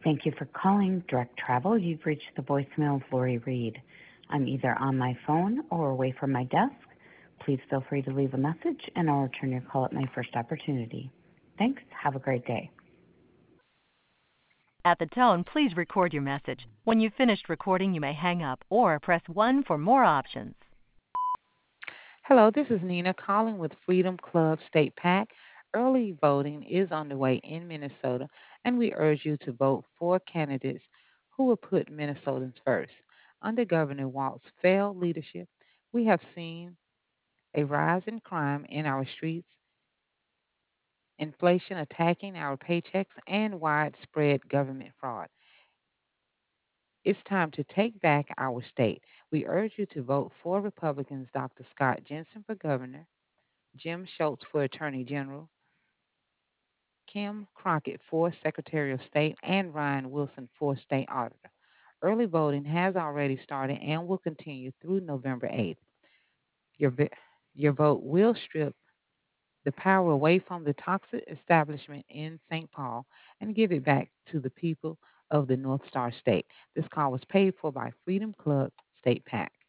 Thank you for calling Direct Travel. You've reached the voicemail of Lori Reed. I'm either on my phone or away from my desk. Please feel free to leave a message and I'll return your call at my first opportunity. Thanks. Have a great day. At the tone, please record your message. When you've finished recording, you may hang up or press 1 for more options. Hello, this is Nina calling with Freedom Club State PAC. Early voting is underway in Minnesota, and we urge you to vote for candidates who will put Minnesotans first. Under Governor Walt's failed leadership, we have seen a rise in crime in our streets, inflation attacking our paychecks, and widespread government fraud. It's time to take back our state. We urge you to vote for Republicans Dr. Scott Jensen for governor, Jim Schultz for attorney general, Kim Crockett for Secretary of State, and Ryan Wilson for State Auditor. Early voting has already started and will continue through November 8th. Your, your vote will strip the power away from the toxic establishment in St. Paul and give it back to the people of the North Star State. This call was paid for by Freedom Club State PAC.